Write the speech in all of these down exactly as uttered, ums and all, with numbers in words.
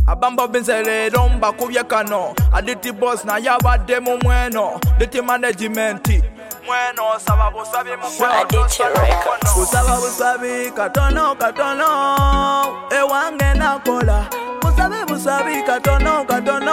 Abamba benzele romba kubye kano Aditi boss na yabadde mu mweno Diti management Mweno saba busabi mkwano Kusaba busabi katono katono Ewange nakola Busabi busabi katono katono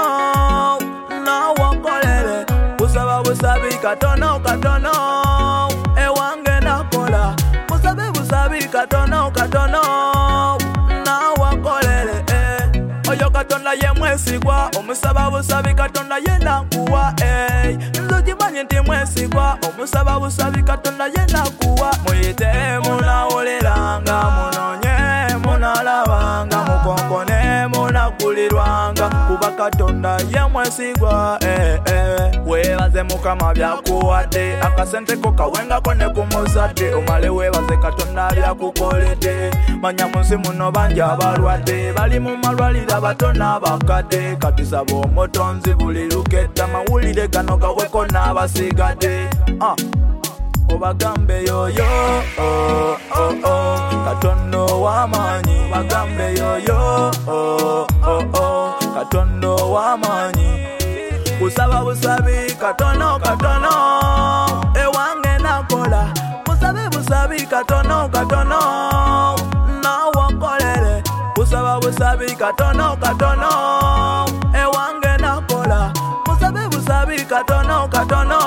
Na wakolele Busaba busabi katono katono Ewange nakola Busabi busabi katono katono Na wakolele eh. Oyo katonda ye mwesigwa Omusaba busabi katonda ye nakuwa eh. Nzojimanye nti mwesigwa Omusaba busabi katonda ye nakuwa Muyite munawuliranga Munonye munalabanga Mukonkone munakulirwanga Kuba katonda ye mwesigwa eh, eh. Webaze mukama byakuwadde Akasente ko kawenga kone kumuzadde Omale webaze katonda byakukolede Manya munsi muno bangi abalwadde Bali mu malwaliro abato n'abakadde Katusaba omutonzi buli luketta Mawulire gano gaweko n'abasigadde ah. Obagambe yoyo oh, oh, oh. Katondo w'amaanyi Bagambe yoyo oh, oh, oh. Katondo w'amaanyi Kusaba busabi katono katono Ewange nakola Busabi busabi katono katono Na wakolele Busaba busabi katono katono Ewange nakola Busabi busabi katono katono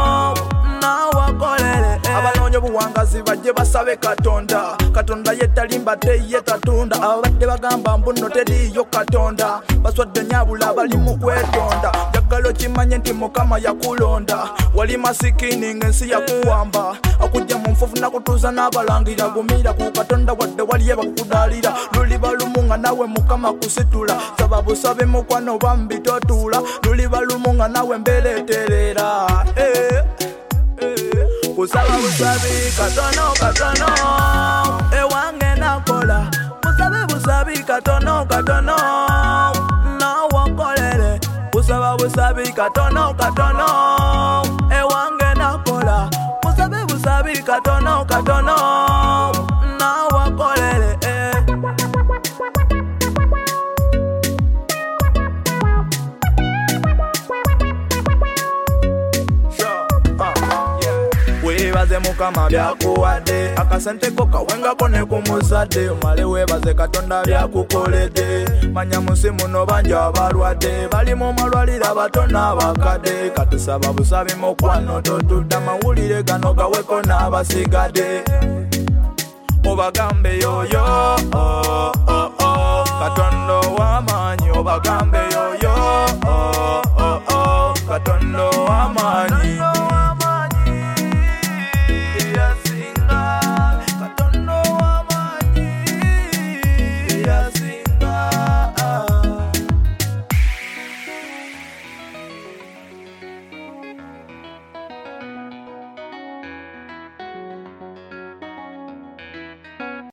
Na wakolele eh. Abanonyo buwangazi bajje basabe katonda Katonda yetalimba te yetatunda Abadde bagamba mbuno teriyo katonda Baswadde nyabula bali mu kwetonda Jagalo kimanye nti mukama yakulonda Wali masikini ngensi yakuwamba Akujja mu nfufu nakutuuza n'abalangira Gumira ku katonda wadde waliye bakudalira Luliba lumunga nawe mukama kusitula Saba busabe mukwano bambi totula Luliba lumunga nawe mbeleterera eh. Kusaba busabi katono katono Ewange nakola Busabi busabi katono katono Na wakolele Busaba busabi katono katono Ewange nakola Busabi busabi katono katono Na wakolele eh. Webaze mukama byakuwadde Akasente ko kawenga kone kumuzadde Omale webaze katonda byakukolede Manya munsi muno bangi abalwadde Bali mu malwaliro abato n'abakadde Katusaba busabi mukwano totudda Mawulire gano gaweko n'abasigadde Obagambe yoyo oh, oh, oh. Katondo w'amaanyi Obagambe yoyo oh, oh, oh. Katondo w'amaanyi